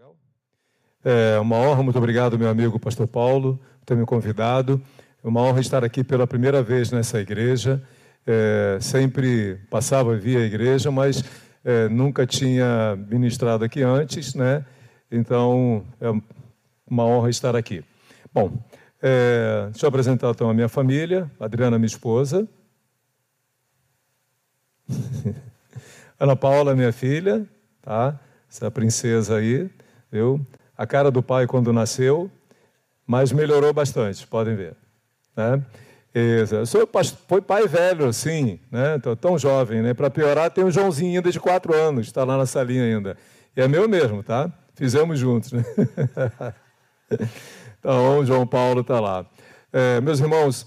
Legal. É uma honra, muito obrigado, meu amigo pastor Paulo, por ter me convidado. É uma honra estar aqui pela primeira vez nessa igreja. Sempre passava via a igreja, mas nunca tinha ministrado aqui antes, né? Então, é uma honra estar aqui. Bom, deixa eu apresentar então a minha família, Adriana, minha esposa. Ana Paula, minha filha, tá? Essa princesa aí, viu? A cara do pai quando nasceu, mas melhorou bastante, podem ver, né? Foi pai velho, assim, né? Tão jovem, né? Para piorar, tem o Joãozinho ainda de 4 anos, está lá na salinha ainda. E é meu mesmo, tá? Fizemos juntos, né? Então, o João Paulo está lá. Meus irmãos,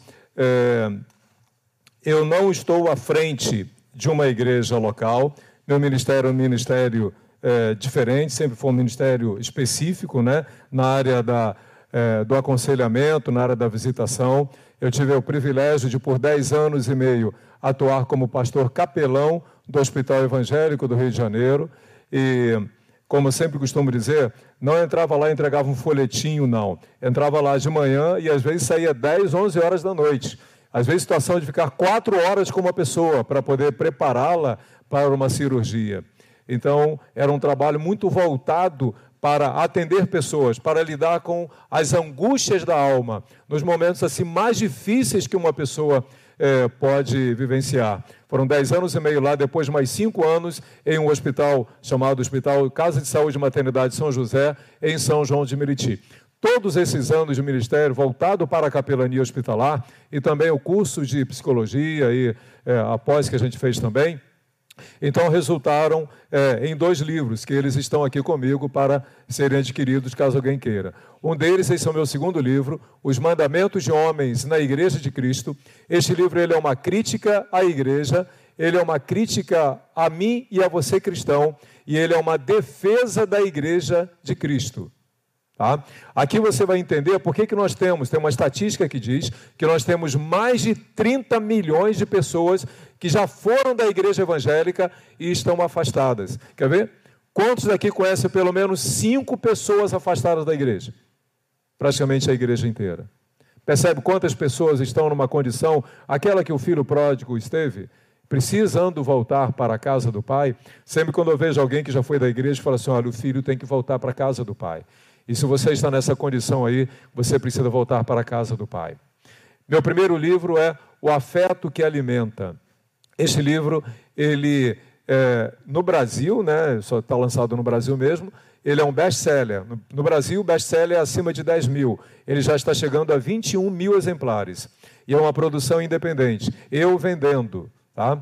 eu não estou à frente de uma igreja local. Meu ministério é um ministério diferente, sempre foi um ministério específico, né? Na área do aconselhamento, na área da visitação. Eu tive o privilégio de, por 10 anos e meio, atuar como pastor capelão do Hospital Evangélico do Rio de Janeiro. E, como eu sempre costumo dizer, não entrava lá e entregava um folhetinho, não. Entrava lá de manhã e, às vezes, saía 10, 11 horas da noite. Às vezes, situação de ficar 4 horas com uma pessoa para poder prepará-la para uma cirurgia. Então, era um trabalho muito voltado para atender pessoas, para lidar com as angústias da alma, nos momentos assim mais difíceis que uma pessoa pode vivenciar. Foram 10 anos e meio lá, depois mais 5 anos em um hospital chamado Hospital Casa de Saúde e Maternidade São José, em São João de Meriti. Todos esses anos de ministério voltado para a capelania hospitalar e também o curso de psicologia e após que a gente fez também, então resultaram em 2 livros que eles estão aqui comigo para serem adquiridos caso alguém queira. Um deles, esse é o meu 2º livro, Os Mandamentos de Homens na Igreja de Cristo. Este livro ele é uma crítica à igreja, ele é uma crítica a mim e a você cristão, e ele é uma defesa da igreja de Cristo. Tá? Aqui você vai entender por que nós tem uma estatística que diz que nós temos mais de 30 milhões de pessoas que já foram da igreja evangélica e estão afastadas. Quer ver? Quantos daqui conhecem pelo menos 5 pessoas afastadas da igreja? Praticamente a igreja inteira. Percebe quantas pessoas estão numa condição, aquela que o filho pródigo esteve, precisando voltar para a casa do pai? Sempre quando eu vejo alguém que já foi da igreja, fala assim, olha, o filho tem que voltar para a casa do pai. E se você está nessa condição aí, você precisa voltar para a casa do pai. Meu primeiro livro é O Afeto que Alimenta. Este livro, ele no Brasil, né, só está lançado no Brasil mesmo, ele é um best-seller. No Brasil, o best-seller é acima de 10 mil. Ele já está chegando a 21 mil exemplares. E é uma produção independente. Eu vendendo, tá?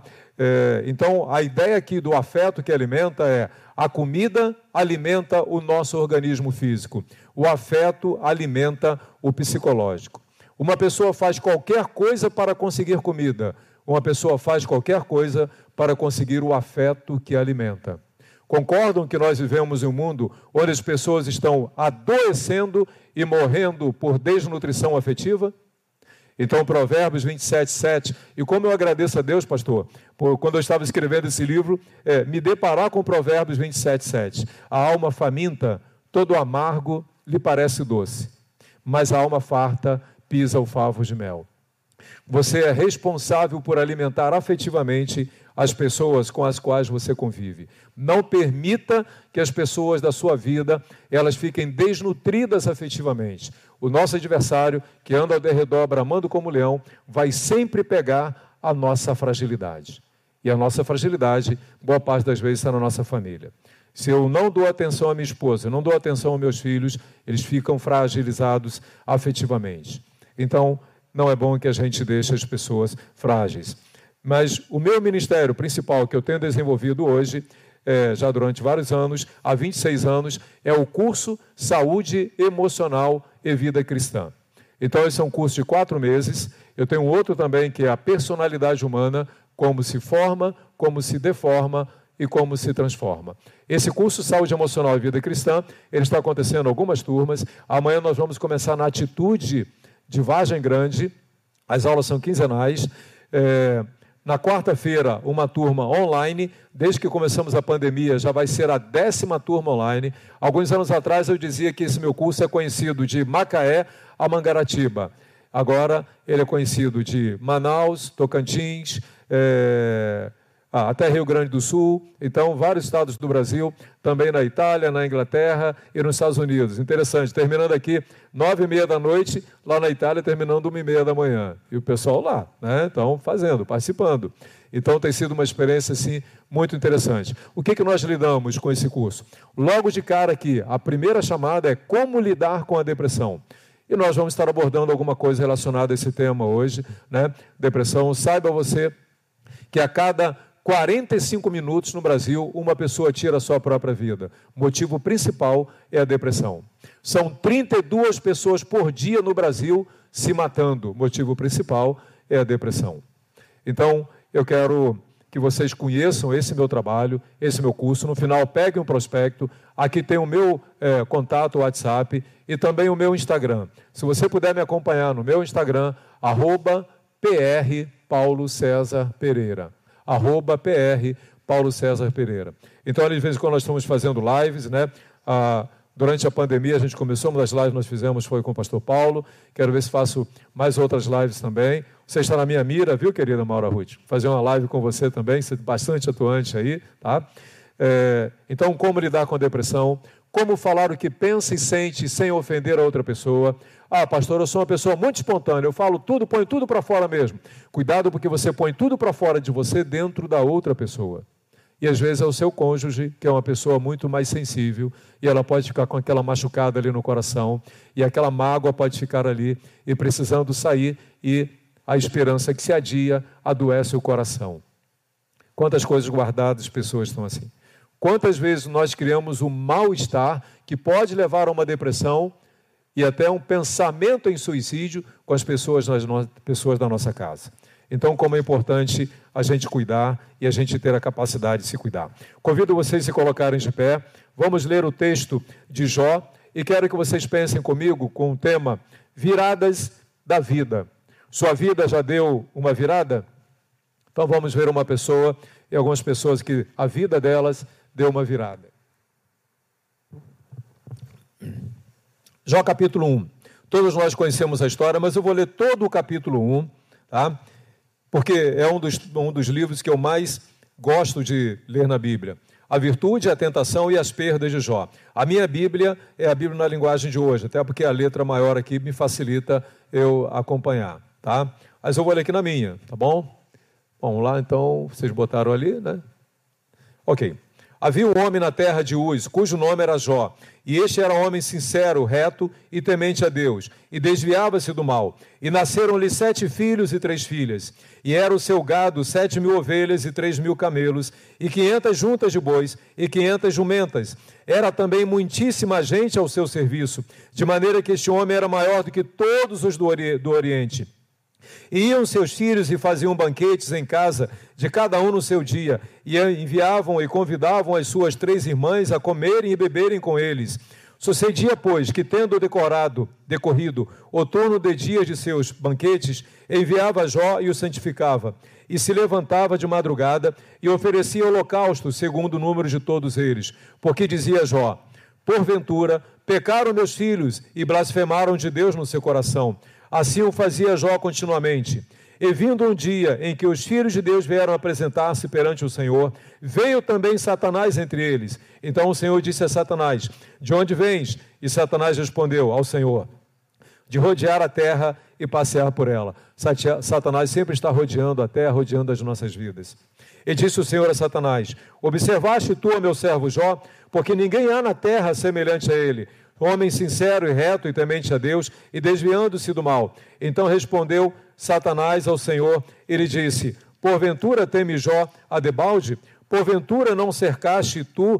Então, a ideia aqui do afeto que alimenta é: a comida alimenta o nosso organismo físico, o afeto alimenta o psicológico. Uma pessoa faz qualquer coisa para conseguir comida, uma pessoa faz qualquer coisa para conseguir o afeto que alimenta. Concordam que nós vivemos em um mundo onde as pessoas estão adoecendo e morrendo por desnutrição afetiva? Então, Provérbios 27, 7, e como eu agradeço a Deus, pastor, quando eu estava escrevendo esse livro, me deparar com Provérbios 27, 7. A alma faminta, todo amargo lhe parece doce, mas a alma farta pisa o favo de mel. Você é responsável por alimentar afetivamente as pessoas com as quais você convive. Não permita que as pessoas da sua vida, elas fiquem desnutridas afetivamente. O nosso adversário, que anda ao derredor bramando como leão, vai sempre pegar a nossa fragilidade. E a nossa fragilidade, boa parte das vezes, está na nossa família. Se eu não dou atenção à minha esposa, não dou atenção aos meus filhos, eles ficam fragilizados afetivamente. Então, não é bom que a gente deixe as pessoas frágeis. Mas o meu ministério principal que eu tenho desenvolvido hoje, já durante vários anos, há 26 anos, é o curso Saúde Emocional e Vida Cristã. Então, esse é um curso de 4 meses. Eu tenho outro também que é a personalidade humana, como se forma, como se deforma e como se transforma. Esse curso Saúde Emocional e Vida Cristã, ele está acontecendo em algumas turmas. Amanhã nós vamos começar na Atitude de Vargem Grande. As aulas são quinzenais. Na quarta-feira, uma turma online. Desde que começamos a pandemia, já vai ser a 10ª turma online. Alguns anos atrás eu dizia que esse meu curso é conhecido de Macaé a Mangaratiba. Agora ele é conhecido de Manaus, Tocantins, até Rio Grande do Sul, então vários estados do Brasil, também na Itália, na Inglaterra e nos Estados Unidos. Interessante, terminando aqui 9h30 da noite, lá na Itália terminando 1h30 da manhã. E o pessoal lá, né? Então, participando. Então tem sido uma experiência assim, muito interessante. O que nós lidamos com esse curso? Logo de cara aqui, a primeira chamada é como lidar com a depressão. E nós vamos estar abordando alguma coisa relacionada a esse tema hoje, né? Depressão. Saiba você que a cada 45 minutos no Brasil, uma pessoa tira a sua própria vida. O motivo principal é a depressão. São 32 pessoas por dia no Brasil se matando. O motivo principal é a depressão. Então, eu quero que vocês conheçam esse meu trabalho, esse meu curso. No final, peguem um prospecto. Aqui tem o meu contato, WhatsApp, e também o meu Instagram. Se você puder me acompanhar no meu Instagram, @PR Paulo César Pereira. @PR Paulo César Pereira. Então, de vez em quando nós estamos fazendo lives, né? Durante a pandemia, a gente começou, uma das lives que nós fizemos foi com o pastor Paulo. Quero ver se faço mais outras lives também. Você está na minha mira, viu, querida Maura Ruth? Fazer uma live com você também, você é bastante atuante aí, tá? Então, como lidar com a depressão? Como falar o que pensa e sente sem ofender a outra pessoa? Pastor, eu sou uma pessoa muito espontânea, eu falo tudo, ponho tudo para fora mesmo. Cuidado, porque você põe tudo para fora de você dentro da outra pessoa. E às vezes é o seu cônjuge, que é uma pessoa muito mais sensível, e ela pode ficar com aquela machucada ali no coração, e aquela mágoa pode ficar ali, e precisando sair, e a esperança que se adia adoece o coração. Quantas coisas guardadas pessoas estão assim? Quantas vezes nós criamos um mal-estar que pode levar a uma depressão e até um pensamento em suicídio com as pessoas da nossa casa. Então, como é importante a gente cuidar e a gente ter a capacidade de se cuidar. Convido vocês a se colocarem de pé. Vamos ler o texto de Jó e quero que vocês pensem comigo com o tema Viradas da Vida. Sua vida já deu uma virada? Então vamos ver uma pessoa e algumas pessoas que a vida delas deu uma virada. Jó capítulo 1. Todos nós conhecemos a história, mas eu vou ler todo o capítulo 1, tá? Porque é um dos livros que eu mais gosto de ler na Bíblia. A virtude, a tentação e as perdas de Jó. A minha Bíblia é a Bíblia na linguagem de hoje, até porque a letra maior aqui me facilita eu acompanhar, tá? Mas eu vou ler aqui na minha, tá bom? Vamos lá, então, vocês botaram ali, né? Ok. Havia um homem na terra de Uz, cujo nome era Jó, e este era um homem sincero, reto e temente a Deus, e desviava-se do mal. E nasceram-lhe 7 filhos e 3 filhas, e era o seu gado 7.000 ovelhas e 3.000 camelos, e 500 juntas de bois, e 500 jumentas. Era também muitíssima gente ao seu serviço, de maneira que este homem era maior do que todos os do Oriente. E iam seus filhos e faziam banquetes em casa, de cada um no seu dia, e enviavam e convidavam as suas 3 irmãs a comerem e beberem com eles. Sucedia, pois, que tendo decorrido o turno de dias de seus banquetes, enviava Jó e o santificava, e se levantava de madrugada e oferecia holocausto, segundo o número de todos eles. Porque dizia Jó: porventura, pecaram meus filhos e blasfemaram de Deus no seu coração. Assim o fazia Jó continuamente. E vindo um dia em que os filhos de Deus vieram apresentar-se perante o Senhor, veio também Satanás entre eles. Então o Senhor disse a Satanás: de onde vens? E Satanás respondeu ao Senhor: de rodear a terra e passear por ela. Satanás sempre está rodeando a terra, rodeando as nossas vidas. E disse o Senhor a Satanás: observaste tu, meu servo Jó, porque ninguém há na terra semelhante a ele, homem sincero e reto e temente a Deus, e desviando-se do mal. Então respondeu Satanás ao Senhor e lhe disse: porventura teme Jó a debalde? Porventura não cercaste tu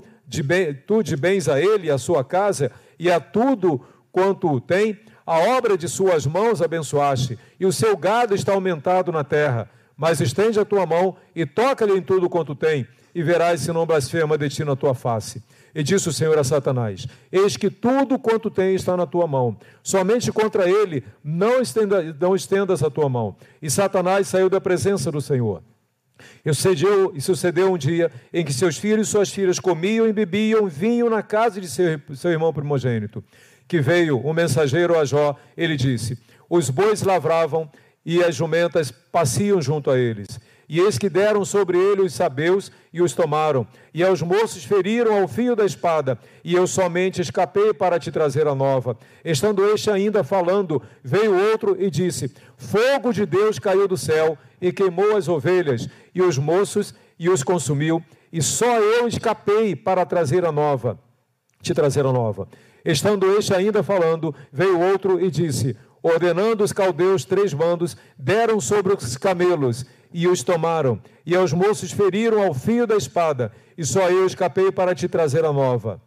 de bens a ele e a sua casa, e a tudo quanto tem? A obra de suas mãos abençoaste, e o seu gado está aumentado na terra. Mas estende a tua mão e toca-lhe em tudo quanto tem, e verás se não blasfema de ti na tua face. E disse o Senhor a Satanás: eis que tudo quanto tem está na tua mão, somente contra ele não estendas a tua mão. E Satanás saiu da presença do Senhor. E sucedeu um dia em que seus filhos e suas filhas comiam e bebiam vinho na casa de seu irmão primogênito. Que veio um mensageiro a Jó, ele disse: os bois lavravam e as jumentas pasciam junto a eles. E eis que deram sobre ele os sabeus e os tomaram. E aos moços feriram ao fio da espada. E eu somente escapei para te trazer a nova. Estando este ainda falando, veio outro e disse: fogo de Deus caiu do céu e queimou as ovelhas e os moços e os consumiu. E só eu escapei para te trazer a nova. Estando este ainda falando, veio outro e disse: ordenando os caldeus 3 bandos, deram sobre os camelos e os tomaram, e aos moços feriram ao fio da espada, e só eu escapei para te trazer a nova.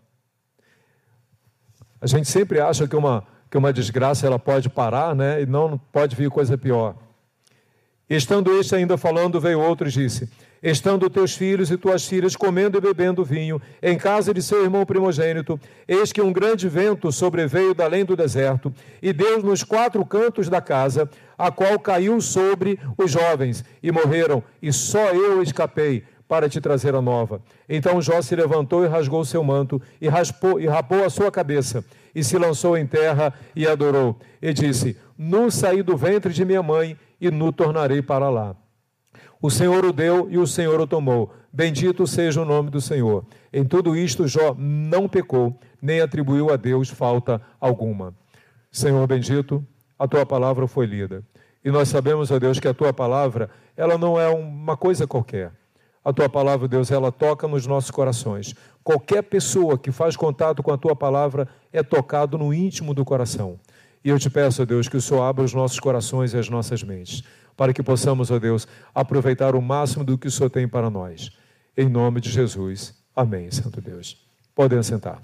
A gente sempre acha que uma desgraça ela pode parar, né? E não pode vir coisa pior. Estando este ainda falando, veio outro e disse: estando teus filhos e tuas filhas comendo e bebendo vinho em casa de seu irmão primogênito, eis que um grande vento sobreveio da além do deserto, e deu nos 4 cantos da casa, a qual caiu sobre os jovens, e morreram, e só eu escapei para te trazer a nova. Então Jó se levantou e rasgou seu manto, e rapou a sua cabeça, e se lançou em terra e adorou, e disse: nu saí do ventre de minha mãe, e nu tornarei para lá. O Senhor o deu e o Senhor o tomou. Bendito seja o nome do Senhor. Em tudo isto Jó não pecou, nem atribuiu a Deus falta alguma. Senhor bendito, a tua palavra foi lida. E nós sabemos, ó Deus, que a tua palavra, ela não é uma coisa qualquer. A tua palavra, Deus, ela toca nos nossos corações. Qualquer pessoa que faz contato com a tua palavra é tocado no íntimo do coração. E eu te peço, ó Deus, que o Senhor abra os nossos corações e as nossas mentes, para que possamos, ó Deus, aproveitar o máximo do que o Senhor tem para nós. Em nome de Jesus. Amém, Santo Deus. Podem sentar.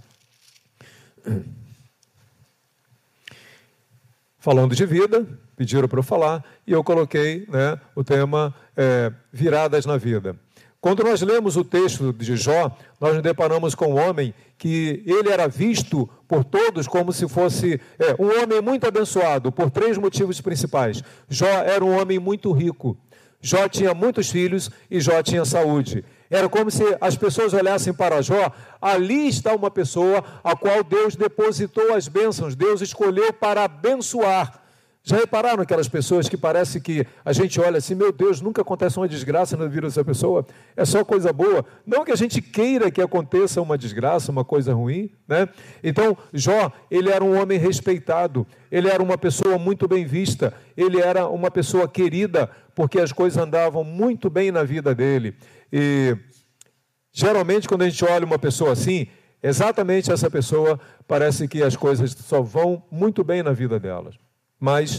Falando de vida, pediram para eu falar, e eu coloquei, né, o tema viradas na vida. Quando nós lemos o texto de Jó, nós nos deparamos com um homem que ele era visto por todos como se fosse um homem muito abençoado, por 3 motivos principais. Jó era um homem muito rico, Jó tinha muitos filhos e Jó tinha saúde. Era como se as pessoas olhassem para Jó, ali está uma pessoa a qual Deus depositou as bênçãos, Deus escolheu para abençoar. Já repararam aquelas pessoas que parece que a gente olha assim, meu Deus, nunca acontece uma desgraça na vida dessa pessoa, é só coisa boa. Não que a gente queira que aconteça uma desgraça, uma coisa ruim, né? Então, Jó, ele era um homem respeitado, ele era uma pessoa muito bem vista, ele era uma pessoa querida, porque as coisas andavam muito bem na vida dele. E, geralmente, quando a gente olha uma pessoa assim, exatamente essa pessoa, parece que as coisas só vão muito bem na vida delas. Mas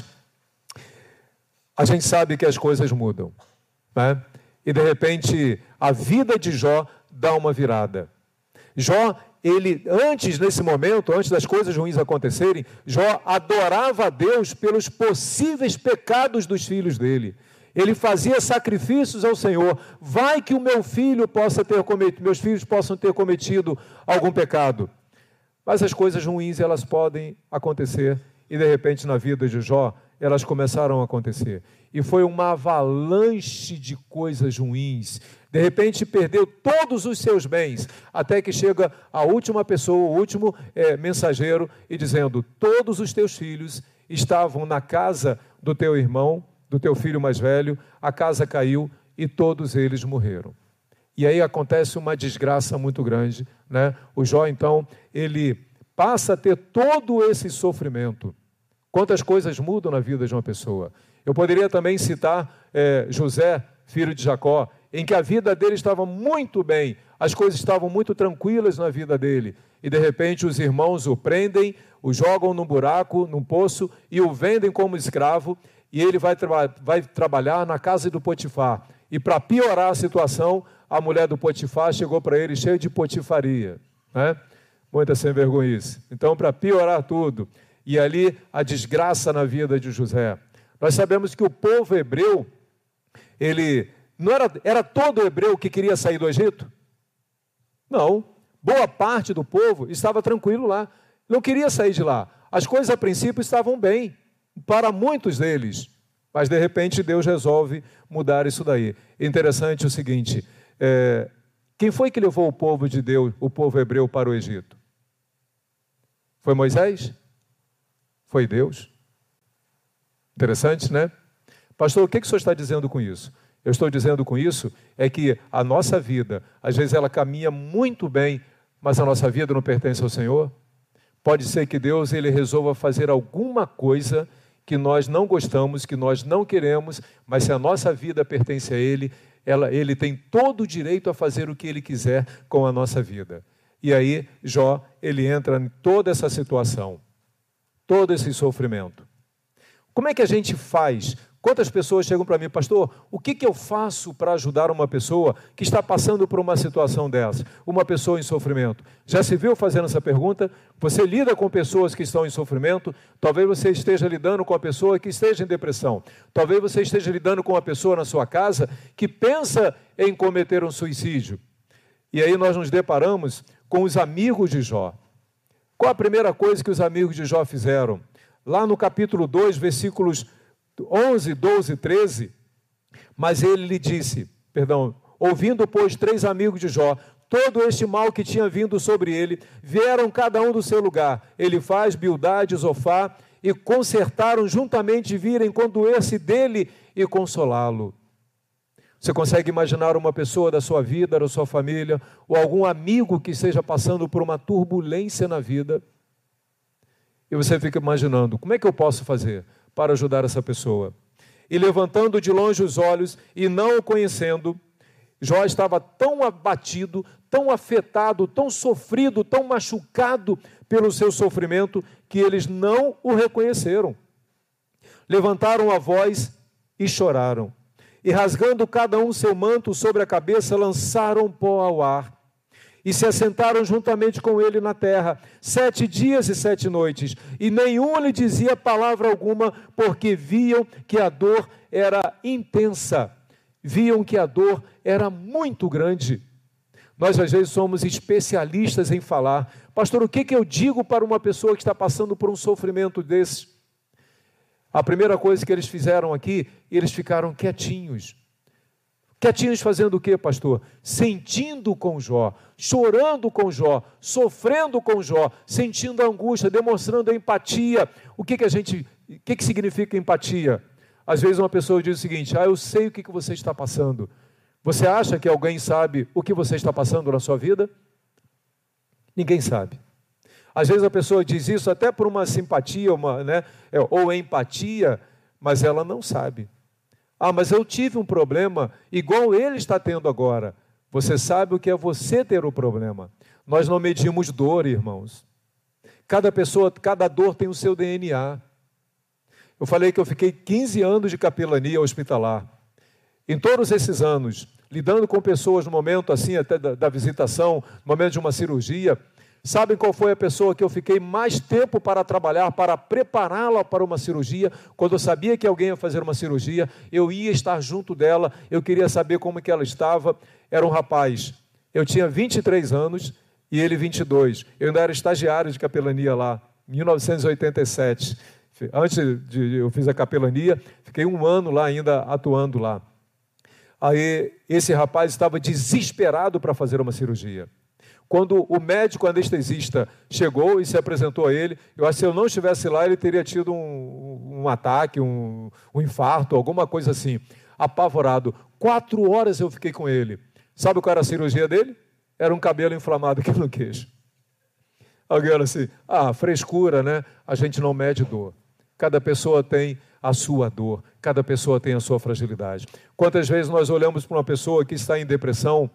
a gente sabe que as coisas mudam, né? E de repente a vida de Jó dá uma virada. Jó, nesse momento, antes das coisas ruins acontecerem, Jó adorava a Deus pelos possíveis pecados dos filhos dele. Ele fazia sacrifícios ao Senhor. Vai que o meus filhos possam ter cometido algum pecado. Mas as coisas ruins, elas podem acontecer. E de repente na vida de Jó, elas começaram a acontecer. E foi uma avalanche de coisas ruins. De repente perdeu todos os seus bens, até que chega a última pessoa, o último mensageiro, e dizendo: todos os teus filhos estavam na casa do teu irmão, do teu filho mais velho, a casa caiu e todos eles morreram. E aí acontece uma desgraça muito grande, né? O Jó, então, ele passa a ter todo esse sofrimento. Quantas coisas mudam na vida de uma pessoa. Eu poderia também citar José, filho de Jacó, em que a vida dele estava muito bem, as coisas estavam muito tranquilas na vida dele, e de repente os irmãos o prendem, o jogam num buraco, num poço, e o vendem como escravo, e ele vai trabalhar na casa do Potifar. E para piorar a situação, a mulher do Potifar chegou para ele cheia de potifaria, né? Muita sem vergonhice. Então, para piorar tudo, e ali a desgraça na vida de José. Nós sabemos que o povo hebreu, ele não era todo hebreu que queria sair do Egito? Não. Boa parte do povo estava tranquilo lá, não queria sair de lá. As coisas a princípio estavam bem, para muitos deles, Mas, de repente, Deus resolve mudar isso daí. Interessante o seguinte, quem foi que levou o povo de Deus, o povo hebreu, para o Egito? Foi Moisés? Foi Deus? Interessante, né? Pastor, o que o senhor está dizendo com isso? Eu estou dizendo com isso é que a nossa vida, às vezes ela caminha muito bem, mas a nossa vida não pertence ao Senhor. Pode ser que Deus ele resolva fazer alguma coisa que nós não gostamos, que nós não queremos, mas se a nossa vida pertence a Ele, Ele tem todo o direito a fazer o que Ele quiser com a nossa vida. E aí Jó, ele entra em toda essa situação, todo esse sofrimento. Como é que a gente faz? Quantas pessoas chegam para mim, pastor, o que eu faço para ajudar uma pessoa que está passando por uma situação dessa? Uma pessoa em sofrimento. Já se viu fazendo essa pergunta? Você lida com pessoas que estão em sofrimento? Talvez você esteja lidando com uma pessoa que esteja em depressão. Talvez você esteja lidando com uma pessoa na sua casa que pensa em cometer um suicídio. E aí nós nos deparamos com os amigos de Jó. Qual a primeira coisa que os amigos de Jó fizeram? Lá no capítulo 2, versículos 11, 12, 13, mas ele lhe disse, ouvindo, pois, 3 amigos de Jó, todo este mal que tinha vindo sobre ele, vieram cada um do seu lugar, Elifaz, Bildade, Zofá, e concertaram juntamente virem condoer-se dele e consolá-lo. Você consegue imaginar uma pessoa da sua vida, da sua família, ou algum amigo que esteja passando por uma turbulência na vida, e você fica imaginando, como é que eu posso fazer para ajudar essa pessoa? E levantando de longe os olhos e não o conhecendo, Jó estava tão abatido, tão afetado, tão sofrido, tão machucado pelo seu sofrimento, que eles não o reconheceram. Levantaram a voz e choraram. E rasgando cada um seu manto sobre a cabeça, lançaram pó ao ar. E se assentaram juntamente com ele na terra, 7 dias e 7 noites, e nenhum lhe dizia palavra alguma, porque viam que a dor era intensa, viam que a dor era muito grande. Nós, às vezes, somos especialistas em falar, pastor, o que eu digo para uma pessoa que está passando por um sofrimento desse? A primeira coisa que eles fizeram aqui, eles ficaram quietinhos. Quietinhos fazendo o quê, pastor? Sentindo com Jó, chorando com Jó, sofrendo com Jó, sentindo a angústia, demonstrando a empatia. O que significa empatia? Às vezes uma pessoa diz o seguinte, eu sei o que você está passando. Você acha que alguém sabe o que você está passando na sua vida? Ninguém sabe. Às vezes a pessoa diz isso até por uma simpatia, ou empatia, mas ela não sabe. Mas eu tive um problema igual ele está tendo agora. Você sabe o que é você ter o problema. Nós não medimos dor, irmãos. Cada pessoa, cada dor tem o seu DNA. Eu falei que eu fiquei 15 anos de capelania hospitalar. Em todos esses anos, lidando com pessoas no momento assim, até da visitação, no momento de uma cirurgia, sabem qual foi a pessoa que eu fiquei mais tempo para trabalhar, para prepará-la para uma cirurgia? Quando eu sabia que alguém ia fazer uma cirurgia, eu ia estar junto dela, eu queria saber como que ela estava. Era um rapaz, eu tinha 23 anos e ele 22. Eu ainda era estagiário de capelania lá, em 1987. Antes eu fiz a capelania, fiquei 1 ano lá ainda atuando lá. Aí esse rapaz estava desesperado para fazer uma cirurgia. Quando o médico anestesista chegou e se apresentou a ele, eu acho que se eu não estivesse lá, ele teria tido um ataque, um infarto, alguma coisa assim. Apavorado. 4 horas eu fiquei com ele. Sabe qual era a cirurgia dele? Era um cabelo inflamado aqui no queixo. Alguém olha assim, frescura, né? A gente não mede dor. Cada pessoa tem a sua dor, cada pessoa tem a sua fragilidade. Quantas vezes nós olhamos para uma pessoa que está em depressão,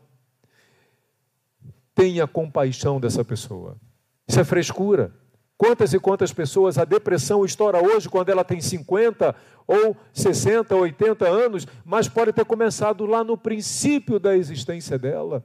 tenha compaixão dessa pessoa. Isso é frescura. Quantas e quantas pessoas a depressão estoura hoje quando ela tem 50 ou 60, 80 anos, mas pode ter começado lá no princípio da existência dela.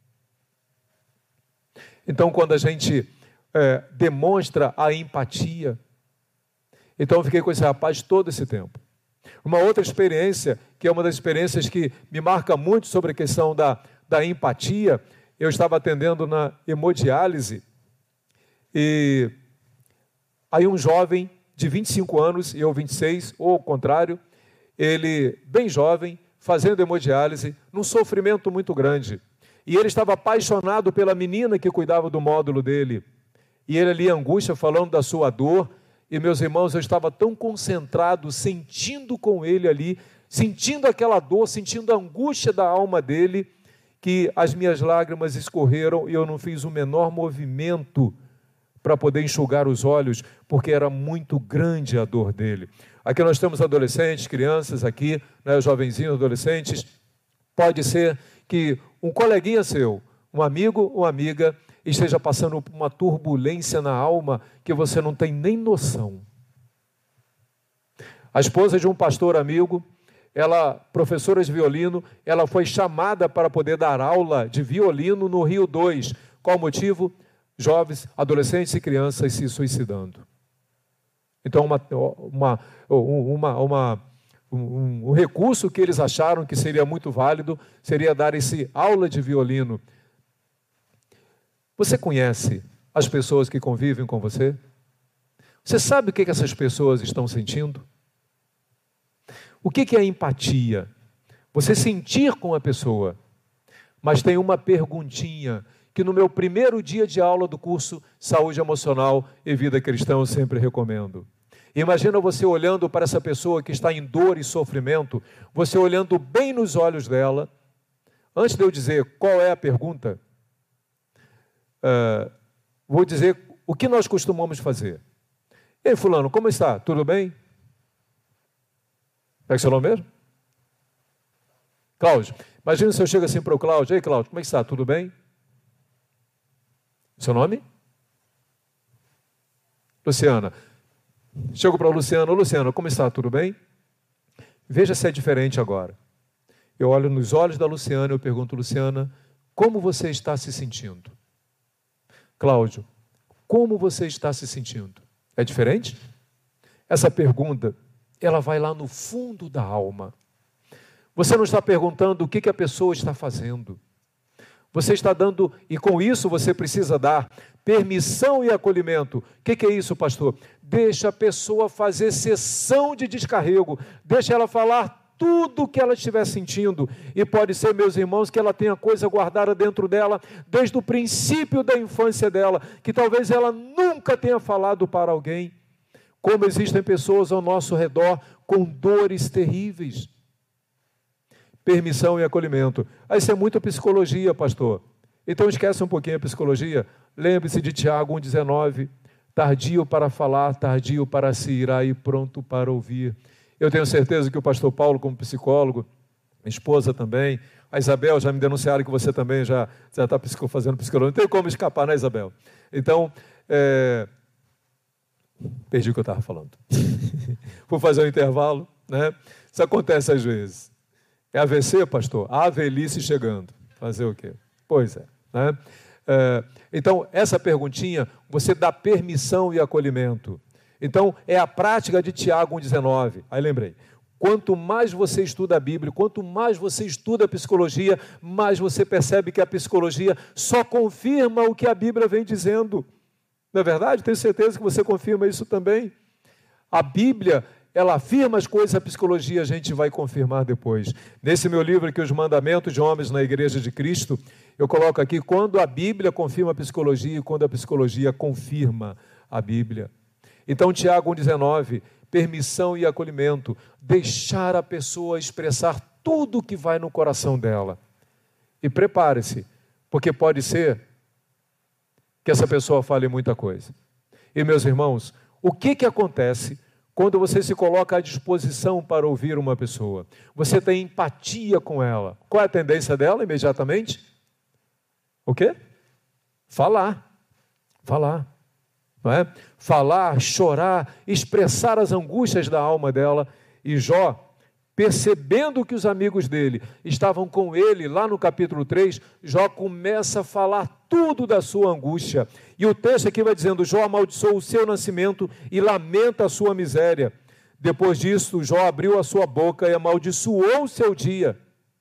Então, quando a gente demonstra a empatia, então eu fiquei com esse rapaz todo esse tempo. Uma outra experiência, que é uma das experiências que me marca muito sobre a questão da empatia, eu estava atendendo na hemodiálise e aí um jovem de 25 anos, e eu 26, ou ao contrário, ele, bem jovem, fazendo hemodiálise, num sofrimento muito grande. E ele estava apaixonado pela menina que cuidava do módulo dele. E ele ali, em angústia, falando da sua dor. E, meus irmãos, eu estava tão concentrado, sentindo com ele ali, sentindo aquela dor, sentindo a angústia da alma dele, que as minhas lágrimas escorreram e eu não fiz o menor movimento para poder enxugar os olhos, porque era muito grande a dor dele. Aqui nós temos adolescentes, crianças aqui, né, jovenzinhos, adolescentes. Pode ser que um coleguinha seu, um amigo ou amiga, esteja passando por uma turbulência na alma que você não tem nem noção. A esposa de um pastor amigo, ela, professora de violino, ela foi chamada para poder dar aula de violino no Rio 2. Qual o motivo? Jovens, adolescentes e crianças se suicidando. Então, um recurso que eles acharam que seria muito válido seria dar esse aula de violino. Você conhece as pessoas que convivem com você? Você sabe o que essas pessoas estão sentindo? O que é empatia? Você sentir com a pessoa. Mas tem uma perguntinha que no meu primeiro dia de aula do curso Saúde Emocional e Vida Cristã eu sempre recomendo. Imagina você olhando para essa pessoa que está em dor e sofrimento, você olhando bem nos olhos dela. Antes de eu dizer qual é a pergunta, vou dizer o que nós costumamos fazer. Ei, fulano, como está? Tudo bem? Como é que é seu nome mesmo? Cláudio. Imagina se eu chego assim para o Cláudio. Ei, Cláudio, como é que está? Tudo bem? Seu nome? Luciana. Chego para a Luciana. Luciana, como está? Tudo bem? Veja se é diferente agora. Eu olho nos olhos da Luciana e eu pergunto, Luciana, como você está se sentindo? Cláudio, como você está se sentindo? É diferente? Essa pergunta, ela vai lá no fundo da alma. Você não está perguntando o que a pessoa está fazendo. Você está dando, e com isso você precisa dar permissão e acolhimento. O que é isso, pastor? Deixa a pessoa fazer sessão de descarrego. Deixa ela falar tudo o que ela estiver sentindo. E pode ser, meus irmãos, que ela tenha coisa guardada dentro dela desde o princípio da infância dela, que talvez ela nunca tenha falado para alguém. Como existem pessoas ao nosso redor com dores terríveis. Permissão e acolhimento. Isso é muita psicologia, pastor. Então esquece um pouquinho a psicologia. Lembre-se de Tiago 1,19. Tardio para falar, tardio para se irar e pronto para ouvir. Eu tenho certeza que o pastor Paulo, como psicólogo, minha esposa também, a Isabel, já me denunciaram que você também já está fazendo psicologia. Não tem como escapar, né, Isabel? Então, perdi o que eu estava falando. Vou fazer um intervalo, né? Isso acontece às vezes. É AVC, pastor? A velhice chegando. Fazer o quê? Pois é. Né? Então, essa perguntinha, você dá permissão e acolhimento. Então, é a prática de Tiago 1,19. Aí lembrei. Quanto mais você estuda a Bíblia, quanto mais você estuda a psicologia, mais você percebe que a psicologia só confirma o que a Bíblia vem dizendo. Não é verdade? Tenho certeza que você confirma isso também. A Bíblia, ela afirma as coisas, a psicologia a gente vai confirmar depois. Nesse meu livro aqui, Os Mandamentos de Homens na Igreja de Cristo, eu coloco aqui quando a Bíblia confirma a psicologia e quando a psicologia confirma a Bíblia. Então, Tiago 1,19, permissão e acolhimento, deixar a pessoa expressar tudo o que vai no coração dela. E prepare-se, porque pode ser que essa pessoa fale muita coisa. E, meus irmãos, o que acontece quando você se coloca à disposição para ouvir uma pessoa? Você tem empatia com ela. Qual é a tendência dela imediatamente? O quê? Falar. Falar. Não é? Falar, chorar, expressar as angústias da alma dela. E Jó, percebendo que os amigos dele estavam com ele, lá no capítulo 3, Jó começa a falar tudo da sua angústia. E o texto aqui vai dizendo, Jó amaldiçoou o seu nascimento e lamenta a sua miséria. Depois disso, Jó abriu a sua boca e amaldiçoou o seu dia.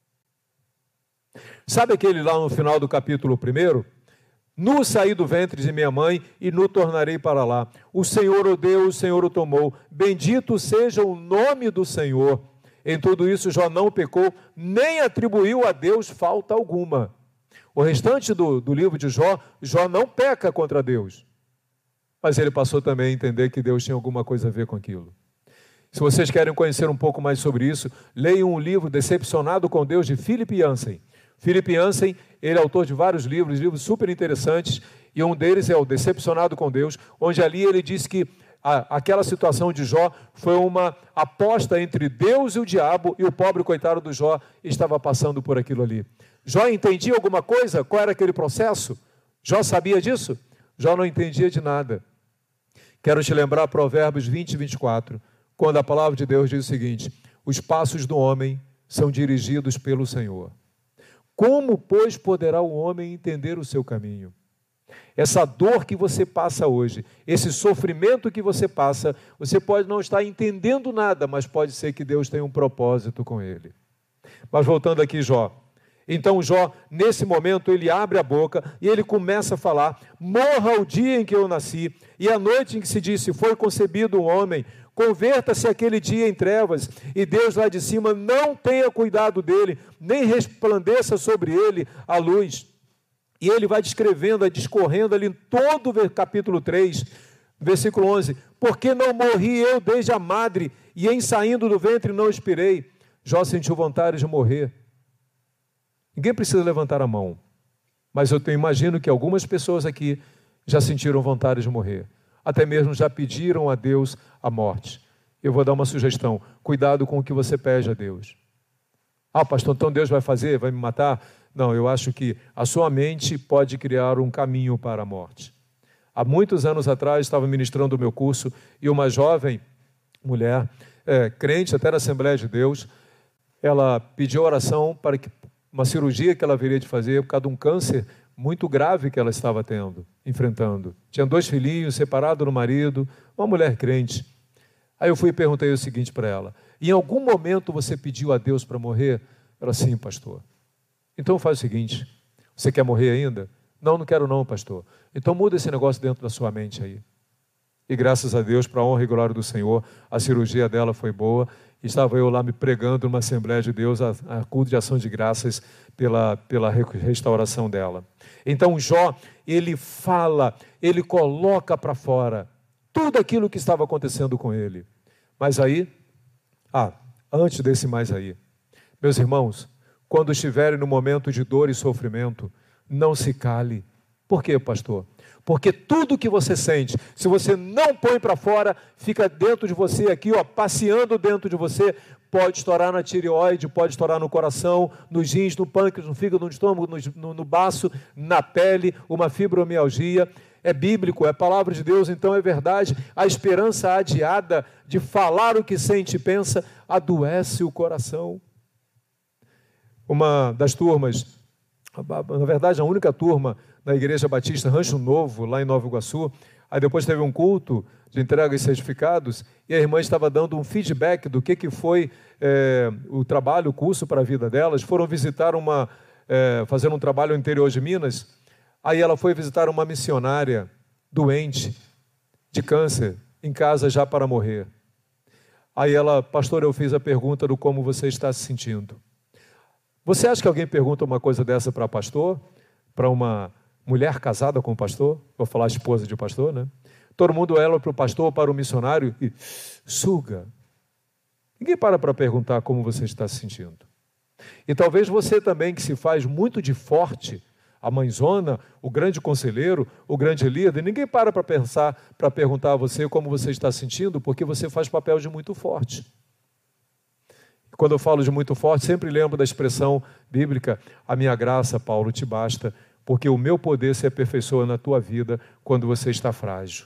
Sabe aquele lá no final do capítulo 1? Nu saí do ventre de minha mãe e nu tornarei para lá. O Senhor o deu, o Senhor o tomou. Bendito seja o nome do Senhor. Em tudo isso, Jó não pecou, nem atribuiu a Deus falta alguma. O restante do livro de Jó, Jó não peca contra Deus. Mas ele passou também a entender que Deus tinha alguma coisa a ver com aquilo. Se vocês querem conhecer um pouco mais sobre isso, leiam um livro, Decepcionado com Deus, de Philip Yancey. Philip Yancey, ele é autor de vários livros super interessantes, e um deles é o Decepcionado com Deus, onde ali ele diz que aquela situação de Jó foi uma aposta entre Deus e o diabo, e o pobre coitado do Jó estava passando por aquilo ali. Jó entendia alguma coisa? Qual era aquele processo? Jó sabia disso? Jó não entendia de nada. Quero te lembrar Provérbios 20 e 24, quando a palavra de Deus diz o seguinte: os passos do homem são dirigidos pelo Senhor. Como, pois, poderá o homem entender o seu caminho? Essa dor que você passa hoje, esse sofrimento que você passa, você pode não estar entendendo nada, mas pode ser que Deus tenha um propósito com ele. Mas voltando aqui, Jó. Então Jó, nesse momento, ele abre a boca e ele começa a falar: morra o dia em que eu nasci, e a noite em que se disse, foi concebido um homem. Converta-se aquele dia em trevas, e Deus lá de cima não tenha cuidado dele, nem resplandeça sobre ele a luz. E ele vai descrevendo, discorrendo ali em todo o capítulo 3, versículo 11. Porque não morri eu desde a madre, e em saindo do ventre não expirei. Jó sentiu vontade de morrer. Ninguém precisa levantar a mão, mas eu imagino que algumas pessoas aqui já sentiram vontade de morrer. Até mesmo já pediram a Deus a morte. Eu vou dar uma sugestão: cuidado com o que você pede a Deus. Ah, pastor, então Deus vai fazer, vai me matar? Não, eu acho que a sua mente pode criar um caminho para a morte. Há muitos anos atrás, estava ministrando o meu curso, e uma jovem mulher, crente até na Assembleia de Deus, ela pediu oração para que uma cirurgia que ela viria de fazer por causa de um câncer muito grave que ela estava enfrentando. Tinha 2 filhinhos, separado do marido, uma mulher crente. Aí eu fui e perguntei o seguinte para ela: em algum momento você pediu a Deus para morrer? Ela: sim, pastor. Então faz o seguinte: você quer morrer ainda? Não, não quero não, pastor. Então muda esse negócio dentro da sua mente aí. E graças a Deus, para a honra e glória do Senhor, a cirurgia dela foi boa. Estava eu lá me pregando numa Assembleia de Deus, a culto de ação de graças pela restauração dela. Então Jó, ele fala, ele coloca para fora tudo aquilo que estava acontecendo com ele. Mas aí, antes desse mais aí, meus irmãos, quando estiverem no momento de dor e sofrimento, não se cale. Por quê, pastor? Porque tudo que você sente, se você não põe para fora, fica dentro de você aqui, passeando dentro de você, pode estourar na tireoide, pode estourar no coração, nos rins, no pâncreas, no fígado, no estômago, no baço, na pele, uma fibromialgia. É bíblico, é palavra de Deus, então é verdade. A esperança adiada de falar o que sente e pensa adoece o coração. Uma das turmas, na verdade a única turma na Igreja Batista Rancho Novo, lá em Nova Iguaçu, aí depois teve um culto de entrega de certificados, e a irmã estava dando um feedback do que foi o trabalho, o curso para a vida delas. Foram visitar fazendo um trabalho no interior de Minas. Aí ela foi visitar uma missionária doente de câncer, em casa já para morrer. Aí ela: pastor, eu fiz a pergunta do como você está se sentindo. Você acha que alguém pergunta uma coisa dessa para pastor? Para uma mulher casada com o pastor? Vou falar esposa de pastor, né? Todo mundo olha para o pastor, para o missionário e suga. Ninguém para perguntar como você está se sentindo. E talvez você também, que se faz muito de forte, a mãezona, o grande conselheiro, o grande líder, ninguém para pensar, para perguntar a você como você está se sentindo, porque você faz papel de muito forte. Quando eu falo de muito forte, sempre lembro da expressão bíblica: a minha graça, Paulo, te basta, porque o meu poder se aperfeiçoa na tua vida quando você está frágil.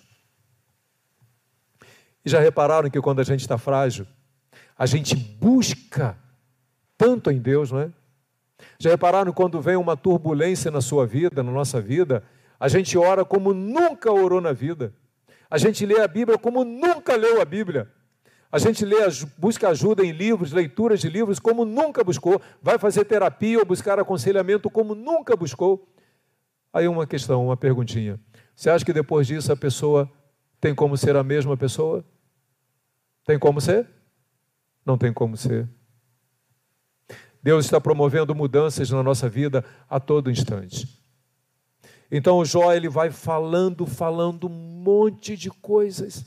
E já repararam que quando a gente está frágil, a gente busca tanto em Deus, não é? Já repararam quando vem uma turbulência na sua vida, na nossa vida, a gente ora como nunca orou na vida. A gente lê a Bíblia como nunca leu a Bíblia. A gente busca ajuda em livros, leituras de livros como nunca buscou. Vai fazer terapia ou buscar aconselhamento como nunca buscou. Aí uma questão, uma perguntinha. Você acha que depois disso a pessoa tem como ser a mesma pessoa? Tem como ser? Não tem como ser. Deus está promovendo mudanças na nossa vida a todo instante. Então o Jó, ele vai falando um monte de coisas.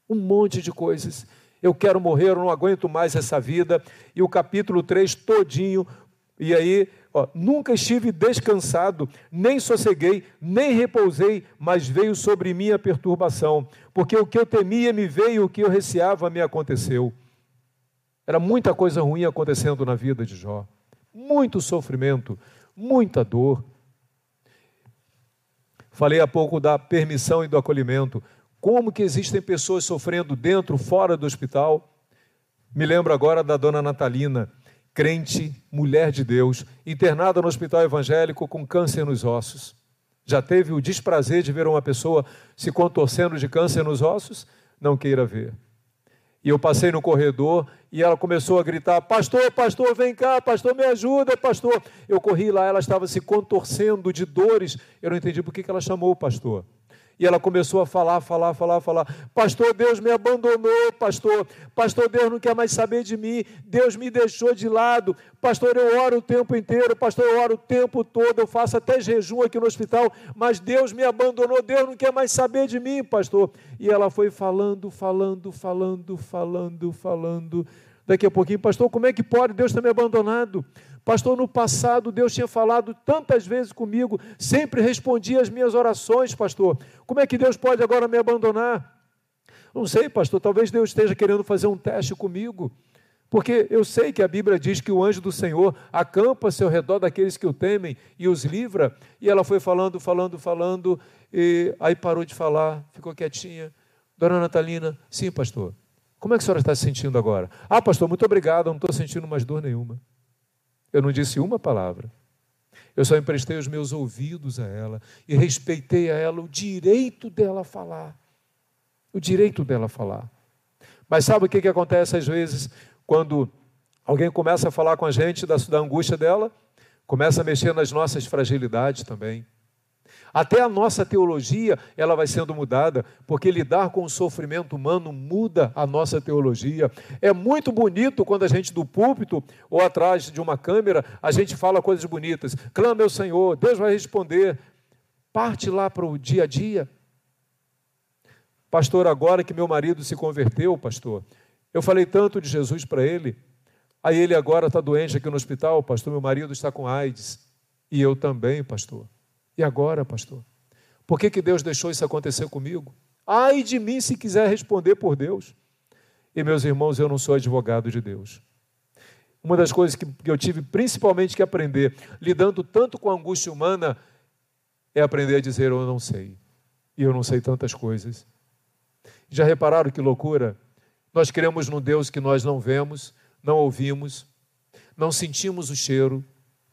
Eu quero morrer, eu não aguento mais essa vida. E o capítulo 3 todinho, e aí, nunca estive descansado, nem sosseguei, nem repousei, mas veio sobre mim a perturbação, porque o que eu temia me veio, o que eu receava me aconteceu. Era muita coisa ruim acontecendo na vida de Jó, muito sofrimento, muita dor. Falei há pouco da permissão e do acolhimento. Como que existem pessoas sofrendo dentro, fora do hospital? Me lembro agora da dona Natalina, crente, mulher de Deus, internada no hospital evangélico com câncer nos ossos. Já teve o desprazer de ver uma pessoa se contorcendo de câncer nos ossos? Não queira ver. E eu passei no corredor e ela começou a gritar: pastor, pastor, vem cá, pastor, me ajuda, pastor. Eu corri lá, ela estava se contorcendo de dores. Eu não entendi por que ela chamou o pastor. E ela começou a falar. Pastor, Deus me abandonou, pastor. Pastor, Deus não quer mais saber de mim. Deus me deixou de lado. Pastor, eu oro o tempo inteiro. Pastor, eu oro o tempo todo. Eu faço até jejum aqui no hospital. Mas Deus me abandonou. Deus não quer mais saber de mim, pastor. E ela foi falando. Daqui a pouquinho: pastor, como é que pode? Deus ter me abandonado. Pastor, no passado Deus tinha falado tantas vezes comigo, sempre respondia as minhas orações, pastor. Como é que Deus pode agora me abandonar? Não sei, pastor, talvez Deus esteja querendo fazer um teste comigo, porque eu sei que a Bíblia diz que o anjo do Senhor acampa-se ao redor daqueles que o temem e os livra. E ela foi falando, e aí parou de falar, ficou quietinha. Dona Natalina: sim, pastor. Como é que a senhora está se sentindo agora? Ah, pastor, muito obrigado, eu não estou sentindo mais dor nenhuma. Eu não disse uma palavra. Eu só emprestei os meus ouvidos a ela e respeitei a ela o direito dela falar. Mas sabe o que acontece às vezes quando alguém começa a falar com a gente da angústia dela? Começa a mexer nas nossas fragilidades também. Até a nossa teologia, ela vai sendo mudada, porque lidar com o sofrimento humano muda a nossa teologia. É muito bonito quando a gente do púlpito ou atrás de uma câmera, a gente fala coisas bonitas. Clama ao Senhor, Deus vai responder. Parte lá para o dia a dia. Pastor, agora que meu marido se converteu, pastor, eu falei tanto de Jesus para ele, aí ele agora está doente aqui no hospital, pastor, meu marido está com AIDS. E eu também, pastor. E agora, pastor? Por que Deus deixou isso acontecer comigo? Ai de mim se quiser responder por Deus. E, meus irmãos, eu não sou advogado de Deus. Uma das coisas que eu tive principalmente que aprender, lidando tanto com a angústia humana, é aprender a dizer: eu não sei. E eu não sei tantas coisas. Já repararam que loucura? Nós cremos num Deus que nós não vemos, não ouvimos, não sentimos o cheiro.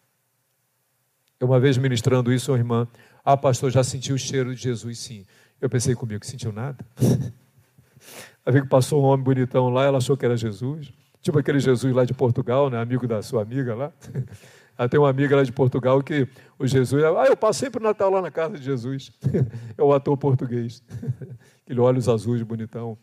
Eu uma vez ministrando isso, uma irmã: ah, pastor, já sentiu o cheiro de Jesus? Sim. Eu pensei comigo: sentiu nada? Aí que passou um homem bonitão lá, ela achou que era Jesus, tipo aquele Jesus lá de Portugal, né? Amigo da sua amiga lá. Ela tem uma amiga lá de Portugal que o Jesus... eu passo sempre o Natal lá na casa de Jesus. É o ator português. Aquele olhos azuis bonitão.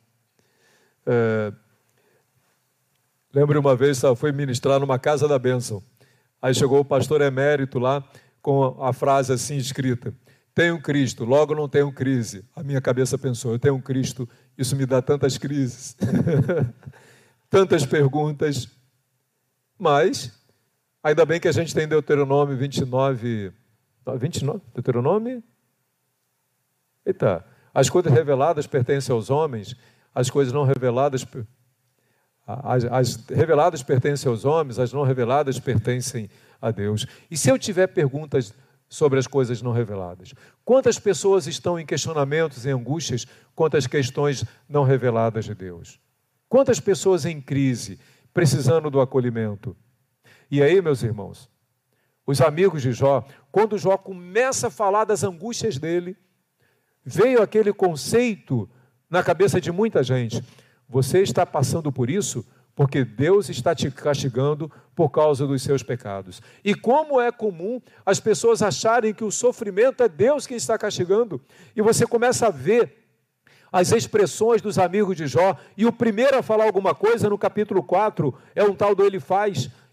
Lembro uma vez, foi ministrar numa casa da bênção. Aí chegou o pastor emérito lá, com a frase assim escrita: tenho Cristo, logo não tenho crise. A minha cabeça pensou: eu tenho Cristo, isso me dá tantas crises, tantas perguntas. Mas, ainda bem que a gente tem Deuteronômio 29, Deuteronômio? Eita, as coisas reveladas pertencem aos homens, as coisas não reveladas... As reveladas pertencem aos homens, as não reveladas pertencem a Deus. E se eu tiver perguntas sobre as coisas não reveladas? Quantas pessoas estão em questionamentos, em angústias, quanto às questões não reveladas de Deus? Quantas pessoas em crise, precisando do acolhimento? E aí, meus irmãos, os amigos de Jó, quando Jó começa a falar das angústias dele, veio aquele conceito na cabeça de muita gente: você está passando por isso porque Deus está te castigando por causa dos seus pecados. E como é comum as pessoas acharem que o sofrimento é Deus quem está castigando. E você começa a ver as expressões dos amigos de Jó. E o primeiro a falar alguma coisa no capítulo 4 é um tal do Elifaz.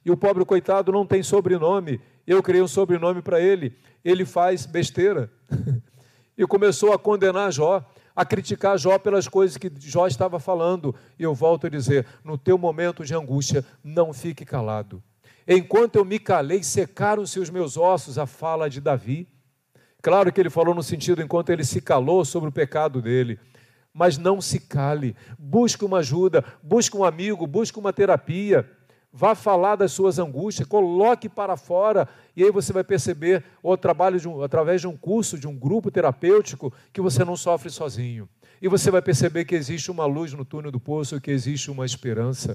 E o pobre coitado não tem sobrenome. Eu criei um sobrenome para ele. Ele faz besteira. E começou a condenar Jó, a criticar Jó pelas coisas que Jó estava falando. E eu volto a dizer, no teu momento de angústia, não fique calado. Enquanto eu me calei, secaram-se os meus ossos, a fala de Davi. Claro que ele falou no sentido, enquanto ele se calou sobre o pecado dele. Mas não se cale, busque uma ajuda, busque um amigo, busque uma terapia. Vá falar das suas angústias, coloque para fora, e aí você vai perceber, ou através de um curso, de um grupo terapêutico, que você não sofre sozinho. E você vai perceber que existe uma luz no túnel do poço, que existe uma esperança.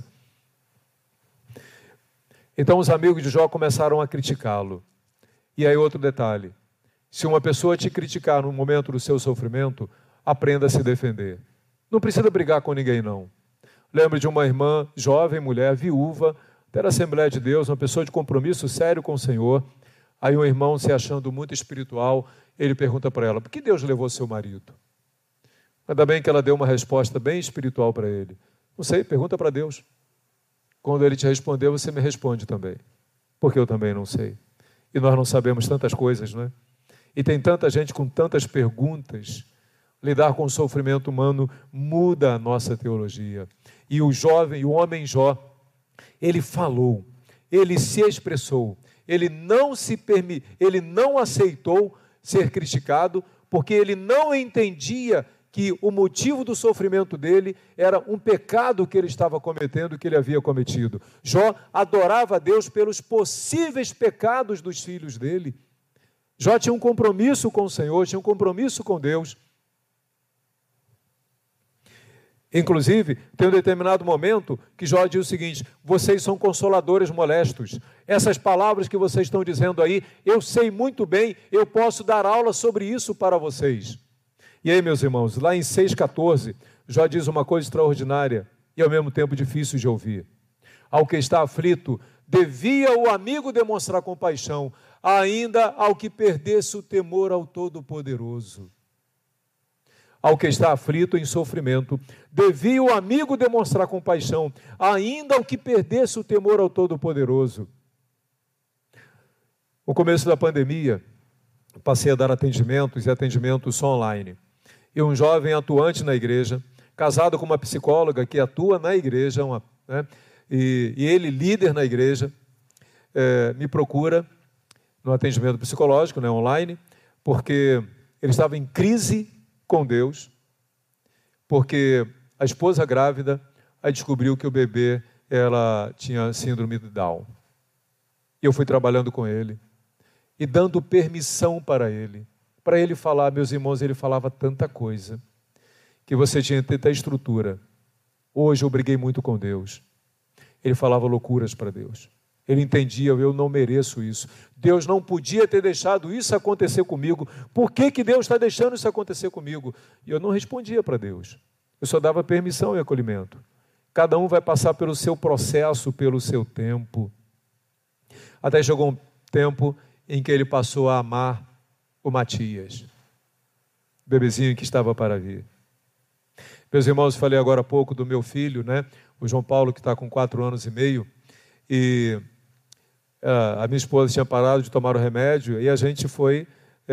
Então os amigos de Jó começaram a criticá-lo. E aí outro detalhe, se uma pessoa te criticar no momento do seu sofrimento, aprenda a se defender. Não precisa brigar com ninguém, não. Lembro de uma irmã, jovem, mulher, viúva, até da Assembleia de Deus, uma pessoa de compromisso sério com o Senhor. Aí um irmão, se achando muito espiritual, ele pergunta para ela, por que Deus levou seu marido? Ainda bem que ela deu uma resposta bem espiritual para ele. Não sei, pergunta para Deus. Quando ele te responder, você me responde também. Porque eu também não sei. E nós não sabemos tantas coisas, não é? E tem tanta gente com tantas perguntas. Lidar com o sofrimento humano muda a nossa teologia. E o homem Jó, ele falou, ele se expressou, ele não aceitou ser criticado, porque ele não entendia que o motivo do sofrimento dele era um pecado que ele estava cometendo, que ele havia cometido. Jó adorava a Deus pelos possíveis pecados dos filhos dele. Jó tinha um compromisso com o Senhor, tinha um compromisso com Deus. Inclusive, tem um determinado momento que Jó diz o seguinte, vocês são consoladores molestos. Essas palavras que vocês estão dizendo aí, eu sei muito bem, eu posso dar aula sobre isso para vocês. E aí, meus irmãos, lá em 6,14, Jó diz uma coisa extraordinária e ao mesmo tempo difícil de ouvir. Ao que está aflito, devia o amigo demonstrar compaixão, ainda ao que perdesse o temor ao Todo-Poderoso. Ao que está aflito em sofrimento, devia o amigo demonstrar compaixão, ainda ao que perdesse o temor ao Todo-Poderoso. No começo da pandemia, passei a dar atendimentos e atendimentos só online. E um jovem atuante na igreja, casado com uma psicóloga que atua na igreja, e ele, líder na igreja, me procura no atendimento psicológico, online, porque ele estava em crise com Deus, porque a esposa grávida aí descobriu que o bebê ela tinha síndrome de Down. E eu fui trabalhando com ele e dando permissão para ele falar. Meus irmãos, ele falava tanta coisa que você tinha que ter tanta estrutura. Hoje eu briguei muito com Deus. Ele falava loucuras para Deus. Ele entendia, eu não mereço isso. Deus não podia ter deixado isso acontecer comigo. Por que Deus está deixando isso acontecer comigo? E eu não respondia para Deus. Eu só dava permissão e acolhimento. Cada um vai passar pelo seu processo, pelo seu tempo. Até chegou um tempo em que ele passou a amar o Matias, o bebezinho que estava para vir. Meus irmãos, falei agora há pouco do meu filho, o João Paulo, que está com 4 anos e meio, e a minha esposa tinha parado de tomar o remédio e a gente foi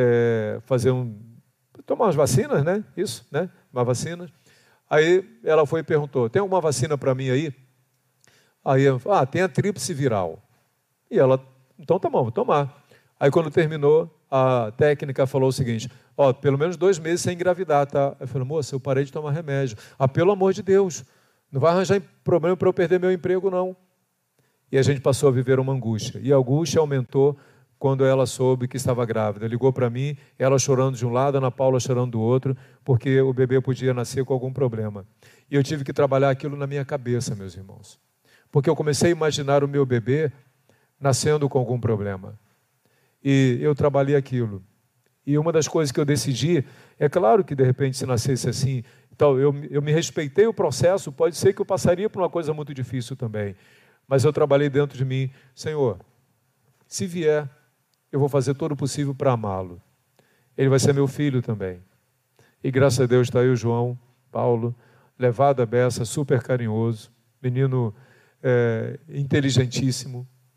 tomar umas vacinas, Uma vacina. Aí ela foi e perguntou, tem alguma vacina para mim aí? Aí eu falei, tem a tríplice viral. E ela, então tá bom, vou tomar. Aí quando terminou, a técnica falou o seguinte, pelo menos 2 meses sem engravidar, tá? Eu falei, moça, eu parei de tomar remédio. Pelo amor de Deus, não vai arranjar problema para eu perder meu emprego, não. E a gente passou a viver uma angústia. E a angústia aumentou quando ela soube que estava grávida. Ligou para mim, ela chorando de um lado, Ana Paula chorando do outro, porque o bebê podia nascer com algum problema. E eu tive que trabalhar aquilo na minha cabeça, meus irmãos. Porque eu comecei a imaginar o meu bebê nascendo com algum problema. E eu trabalhei aquilo. E uma das coisas que eu decidi, é claro que de repente se nascesse assim, então eu me respeitei o processo, pode ser que eu passaria por uma coisa muito difícil também. Mas eu trabalhei dentro de mim, Senhor, se vier, eu vou fazer todo o possível para amá-lo. Ele vai ser meu filho também. E graças a Deus está aí o João Paulo, levado à beça, super carinhoso, menino inteligentíssimo,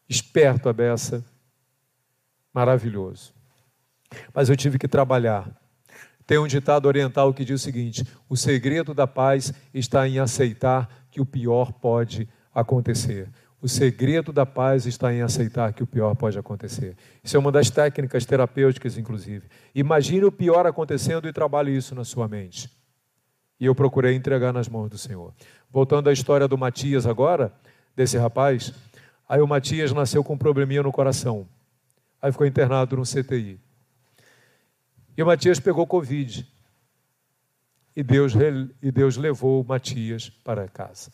esperto a beça, maravilhoso. Mas eu tive que trabalhar. Tem um ditado oriental que diz o seguinte: o segredo da paz está em aceitar que o pior pode acontecer. O segredo da paz está em aceitar que o pior pode acontecer. Isso é uma das técnicas terapêuticas, inclusive. Imagine o pior acontecendo e trabalhe isso na sua mente. E eu procurei entregar nas mãos do Senhor. Voltando à história do Matias agora, desse rapaz, aí o Matias nasceu com um probleminha no coração. Aí ficou internado no CTI. E o Matias pegou Covid. E Deus levou o Matias para casa.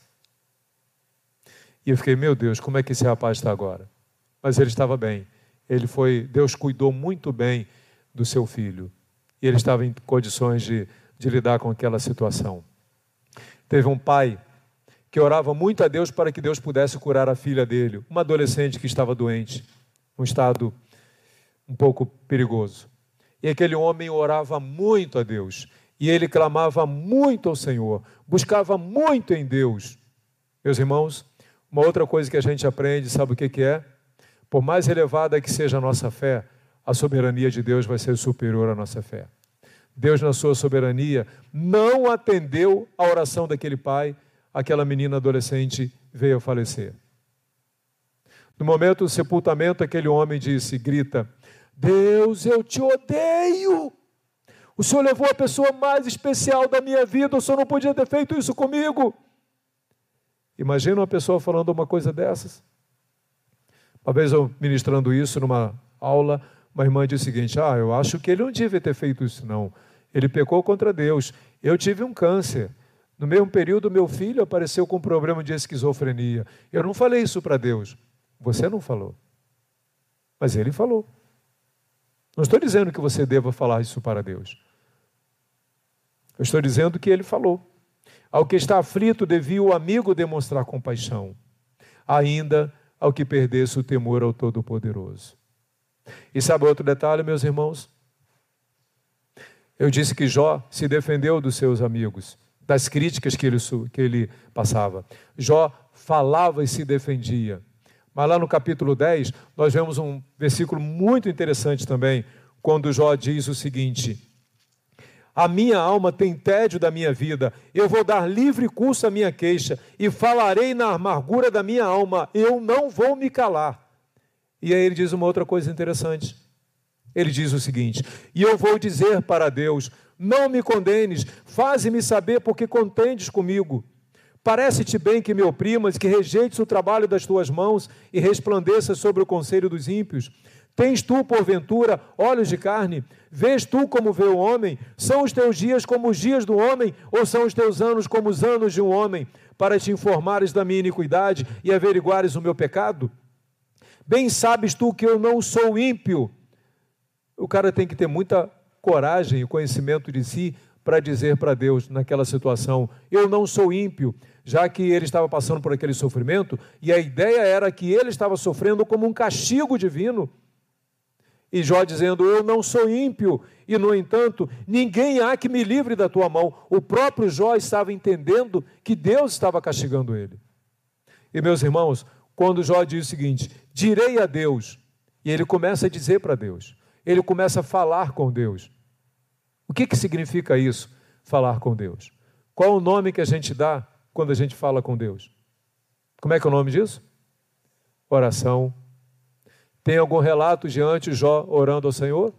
E eu fiquei, meu Deus, como é que esse rapaz está agora? Mas ele estava bem. Deus cuidou muito bem do seu filho. E ele estava em condições de lidar com aquela situação. Teve um pai que orava muito a Deus para que Deus pudesse curar a filha dele, uma adolescente que estava doente, num estado um pouco perigoso. E aquele homem orava muito a Deus, e ele clamava muito ao Senhor, buscava muito em Deus. Meus irmãos, uma outra coisa que a gente aprende, sabe o que é? Por mais elevada que seja a nossa fé, a soberania de Deus vai ser superior à nossa fé. Deus, na sua soberania, não atendeu a oração daquele pai, aquela menina adolescente veio a falecer. No momento do sepultamento, aquele homem grita: Deus, eu te odeio! O Senhor levou a pessoa mais especial da minha vida, o Senhor não podia ter feito isso comigo. Imagina uma pessoa falando uma coisa dessas. Uma vez eu ministrando isso numa aula, uma irmã disse o seguinte: eu acho que ele não devia ter feito isso não. Ele pecou contra Deus. Eu tive um câncer. No mesmo período, meu filho apareceu com um problema de esquizofrenia. Eu não falei isso para Deus. Você não falou. Mas ele falou. Não estou dizendo que você deva falar isso para Deus. Eu estou dizendo que ele falou. Ao que está aflito, devia o amigo demonstrar compaixão, ainda ao que perdesse o temor ao Todo-Poderoso. E sabe outro detalhe, meus irmãos? Eu disse que Jó se defendeu dos seus amigos, das críticas que ele passava. Jó falava e se defendia. Mas lá no capítulo 10, nós vemos um versículo muito interessante também, quando Jó diz o seguinte: a minha alma tem tédio da minha vida, eu vou dar livre curso à minha queixa, e falarei na amargura da minha alma, eu não vou me calar. E aí ele diz uma outra coisa interessante. Ele diz o seguinte: e eu vou dizer para Deus, não me condenes, faze-me saber porque contendes comigo. Parece-te bem que me oprimas, que rejeites o trabalho das tuas mãos e resplandeças sobre o conselho dos ímpios. Tens tu, porventura, olhos de carne? Vês tu como vê o homem? São os teus dias como os dias do homem? Ou são os teus anos como os anos de um homem? Para te informares da minha iniquidade e averiguares o meu pecado? Bem sabes tu que eu não sou ímpio. O cara tem que ter muita coragem e conhecimento de si para dizer para Deus naquela situação: eu não sou ímpio, já que ele estava passando por aquele sofrimento, e a ideia era que ele estava sofrendo como um castigo divino. E Jó dizendo: eu não sou ímpio, e no entanto, ninguém há que me livre da tua mão. O próprio Jó estava entendendo que Deus estava castigando ele. E meus irmãos, quando Jó diz o seguinte: direi a Deus, e ele começa a dizer para Deus, ele começa a falar com Deus. O que significa isso, falar com Deus? Qual o nome que a gente dá quando a gente fala com Deus? Como é que é o nome disso? Oração. Tem algum relato de antes Jó orando ao Senhor?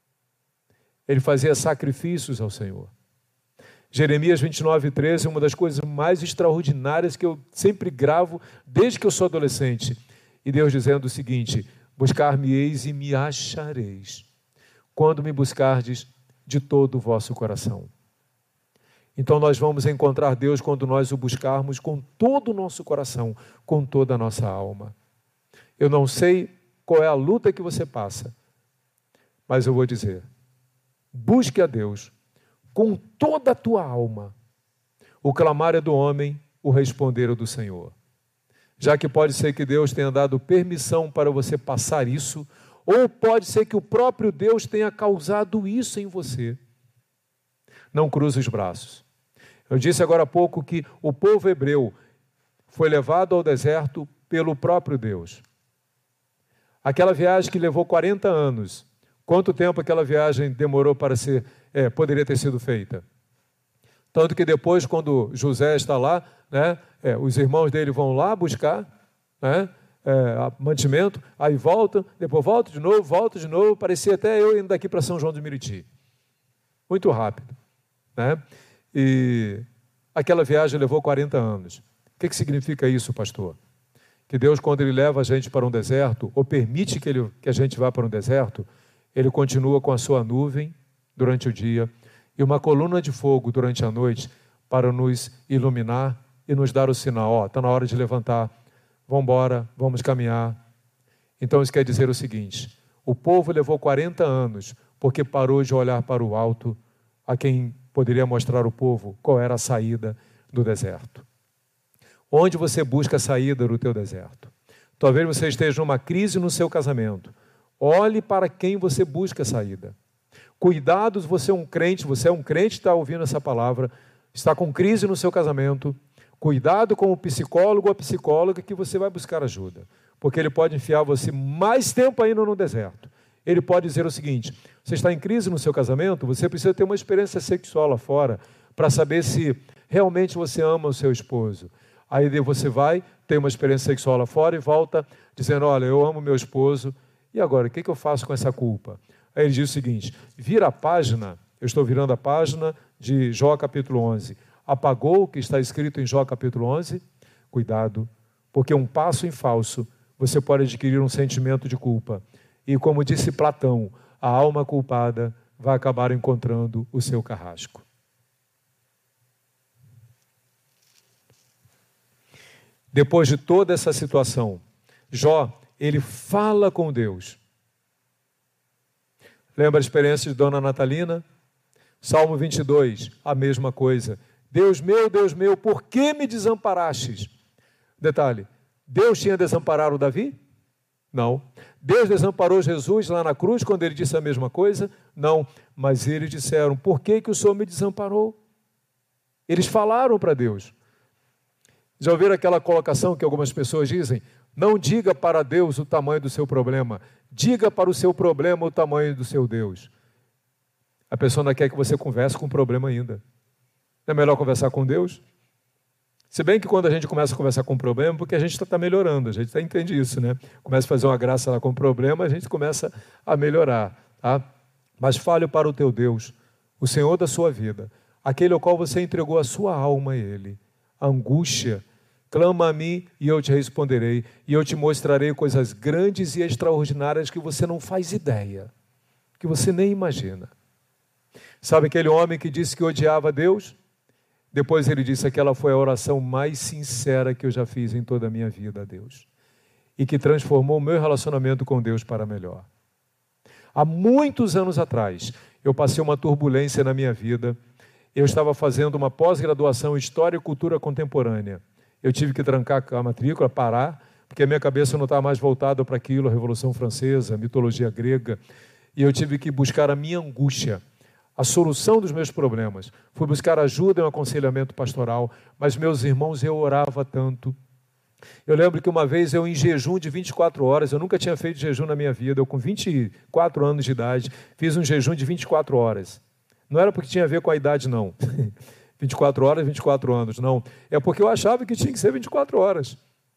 Ele fazia sacrifícios ao Senhor. Jeremias 29:13, uma das coisas mais extraordinárias que eu sempre gravo desde que eu sou adolescente. E Deus dizendo o seguinte: buscar-me-eis e me achareis, quando me buscardes de todo o vosso coração. Então nós vamos encontrar Deus quando nós o buscarmos com todo o nosso coração, com toda a nossa alma. Eu não sei qual é a luta que você passa, mas eu vou dizer: busque a Deus com toda a tua alma. O clamar é do homem, o responder é do Senhor. Já que pode ser que Deus tenha dado permissão para você passar isso, ou pode ser que o próprio Deus tenha causado isso em você. Não cruze os braços. Eu disse agora há pouco que o povo hebreu foi levado ao deserto pelo próprio Deus. Aquela viagem que levou 40 anos, quanto tempo aquela viagem demorou para poderia ter sido feita? Tanto que depois, quando José está lá, né, os irmãos dele vão lá buscar, né, mantimento, aí voltam, depois volta de novo, parecia até eu indo daqui para São João do Meriti. Muito rápido. Né? E aquela viagem levou 40 anos. O que significa isso, pastor? Que Deus, quando Ele leva a gente para um deserto, ou permite que a gente vá para um deserto, Ele continua com a sua nuvem durante o dia e uma coluna de fogo durante a noite para nos iluminar e nos dar o sinal. Está na hora de levantar, vamos embora, vamos caminhar. Então isso quer dizer o seguinte: o povo levou 40 anos porque parou de olhar para o alto, a quem poderia mostrar o povo qual era a saída do deserto. Onde você busca a saída do teu deserto? Talvez você esteja numa crise no seu casamento. Olhe para quem você busca a saída. Cuidado, você é um crente está ouvindo essa palavra, está com crise no seu casamento. Cuidado com o psicólogo ou a psicóloga que você vai buscar ajuda, porque ele pode enfiar você mais tempo ainda no deserto. Ele pode dizer o seguinte: você está em crise no seu casamento, você precisa ter uma experiência sexual lá fora para saber se realmente você ama o seu esposo. Aí você vai, tem uma experiência sexual lá fora e volta dizendo: olha, eu amo meu esposo, e agora, o que eu faço com essa culpa? Aí ele diz o seguinte: vira a página, eu estou virando a página de Jó capítulo 11. Apagou o que está escrito em Jó capítulo 11? Cuidado, porque um passo em falso, você pode adquirir um sentimento de culpa. E como disse Platão, a alma culpada vai acabar encontrando o seu carrasco. Depois de toda essa situação, Jó, ele fala com Deus. Lembra a experiência de Dona Natalina? Salmo 22, a mesma coisa. Deus meu, por que me desamparastes? Detalhe, Deus tinha desamparado Davi? Não. Deus desamparou Jesus lá na cruz quando ele disse a mesma coisa? Não. Mas eles disseram: por que o Senhor me desamparou? Eles falaram para Deus. Já ouviram aquela colocação que algumas pessoas dizem? Não diga para Deus o tamanho do seu problema, diga para o seu problema o tamanho do seu Deus. A pessoa não quer que você converse com o problema ainda. Não é melhor conversar com Deus? Se bem que quando a gente começa a conversar com o problema, porque a gente está melhorando, a gente até entende isso, né? Começa a fazer uma graça lá com o problema, a gente começa a melhorar, tá? Mas fale para o teu Deus, o Senhor da sua vida, aquele ao qual você entregou a sua alma a Ele, a angústia. Clama a mim e eu te responderei, e eu te mostrarei coisas grandes e extraordinárias que você não faz ideia, que você nem imagina. Sabe aquele homem que disse que odiava Deus? Depois ele disse: aquela foi a oração mais sincera que eu já fiz em toda a minha vida a Deus, e que transformou o meu relacionamento com Deus para melhor. Há muitos anos atrás, eu passei uma turbulência na minha vida. Eu estava fazendo uma pós-graduação em História e Cultura Contemporânea. Eu tive que trancar a matrícula, parar, porque a minha cabeça não estava mais voltada para aquilo, a Revolução Francesa, a mitologia grega, e eu tive que buscar a minha angústia, a solução dos meus problemas. Fui buscar ajuda e um aconselhamento pastoral, mas meus irmãos, eu orava tanto. Eu lembro que uma vez eu em jejum de 24 horas, eu nunca tinha feito jejum na minha vida, eu com 24 anos de idade, fiz um jejum de 24 horas. Não era porque tinha a ver com a idade, não. 24 horas, 24 anos, não. É porque eu achava que tinha que ser 24 horas.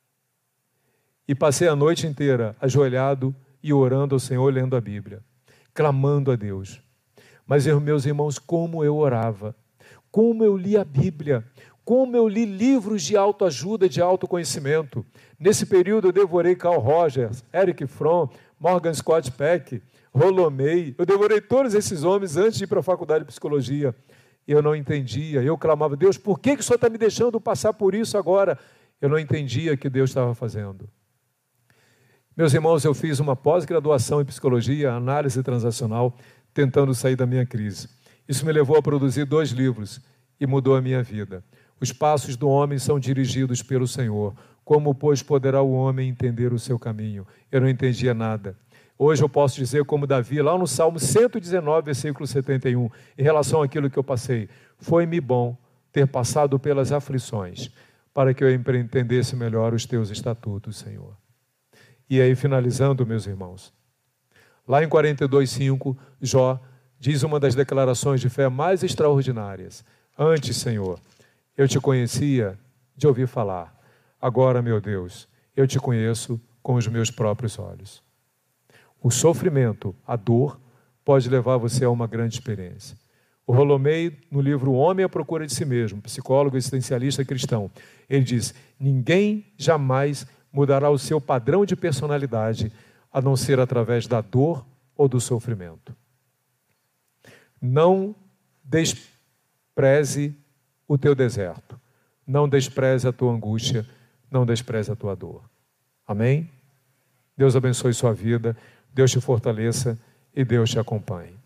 E passei a noite inteira ajoelhado e orando ao Senhor, lendo a Bíblia, clamando a Deus. Mas, meus irmãos, como eu orava, como eu li a Bíblia, como eu li livros de autoajuda, de autoconhecimento. Nesse período eu devorei Carl Rogers, Eric Fromm, Morgan Scott Peck, Rollo May. Eu devorei todos esses homens antes de ir para a faculdade de psicologia. Eu não entendia, eu clamava: Deus, por que o Senhor está me deixando passar por isso agora? Eu não entendia o que Deus estava fazendo. Meus irmãos, eu fiz uma pós-graduação em psicologia, análise transacional, tentando sair da minha crise. Isso me levou a produzir 2 livros e mudou a minha vida. Os passos do homem são dirigidos pelo Senhor. Como, pois, poderá o homem entender o seu caminho? Eu não entendia nada. Hoje eu posso dizer como Davi, lá no Salmo 119, versículo 71, em relação àquilo que eu passei: foi-me bom ter passado pelas aflições, para que eu entendesse melhor os teus estatutos, Senhor. E aí, finalizando, meus irmãos, lá em 42:5, Jó diz uma das declarações de fé mais extraordinárias. Antes, Senhor, eu te conhecia de ouvir falar. Agora, meu Deus, eu te conheço com os meus próprios olhos. O sofrimento, a dor, pode levar você a uma grande experiência. O Rolomei, no livro O Homem à Procura de Si Mesmo, psicólogo existencialista cristão, ele diz: ninguém jamais mudará o seu padrão de personalidade a não ser através da dor ou do sofrimento. Não despreze o teu deserto, não despreze a tua angústia, não despreze a tua dor. Amém? Deus abençoe sua vida, Deus te fortaleça e Deus te acompanhe.